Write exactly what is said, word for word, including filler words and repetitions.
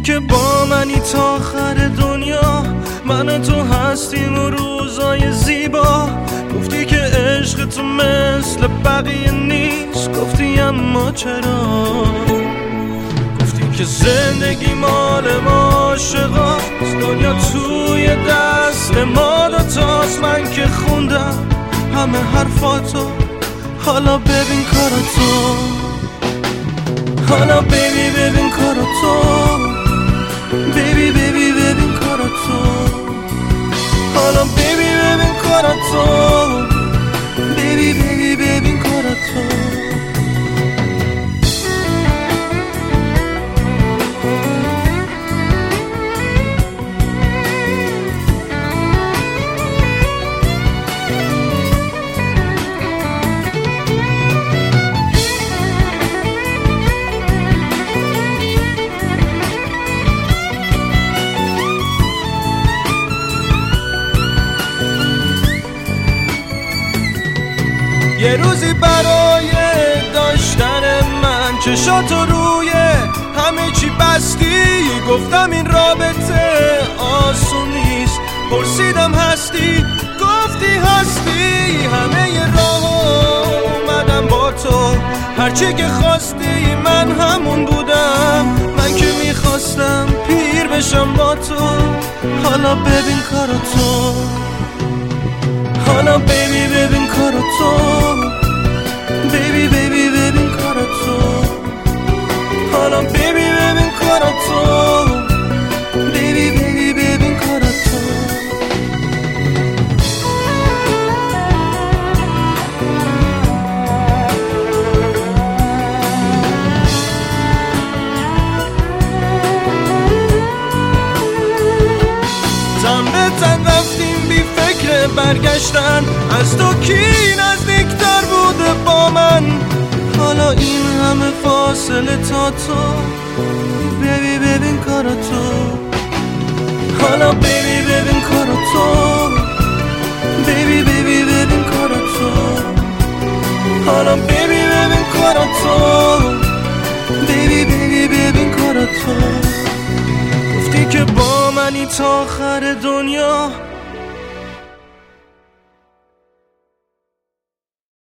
که با منی تا آخر دنیا، من تو هستیم و روزای زیبا. گفتی که عشق تو مثل بقیه نیست، گفتی اما چرا؟ گفتی که زندگی مال ما عاشقاست، دنیا توی دست ما دوتاست. من که خوندم همه حرفاتو، حالا ببین کاراتو، حالا بیبی ببین کاراتو، بیبی بیبی ببین کاراتو، حالا بیبی ببین کاراتو، بیبی بیبی ببین کاراتو. یه روزی برای داشتن من چشاتو روی همه چی بستی. گفتم این رابطه آسون نیست، پرسیدم هستی؟ گفتی هستی. همه ی راه اومدم با تو، هرچی که خواستی من همون بودم. من که میخواستم پیر بشم با تو، حالا ببین کاراتو، حالا بیبی ببین کاراتو، بیبی بیبی ببین کاراتو، حالا بیبی ببین کاراتو، بیبی بیبی ببین کاراتو. تن به تن رفتیم بی فکر برگشتن، از تو کی نزدیکتر بوده با من؟ حالا این همه فاصله تا تو، بیبی ببین کاراتو، حالا بیبی ببین کاراتو، بیبی بیبی ببین کاراتو، حالا بیبی ببین کاراتو، بیبی بیبی ببین کاراتو. گفتی که با منی تا آخر دنیا،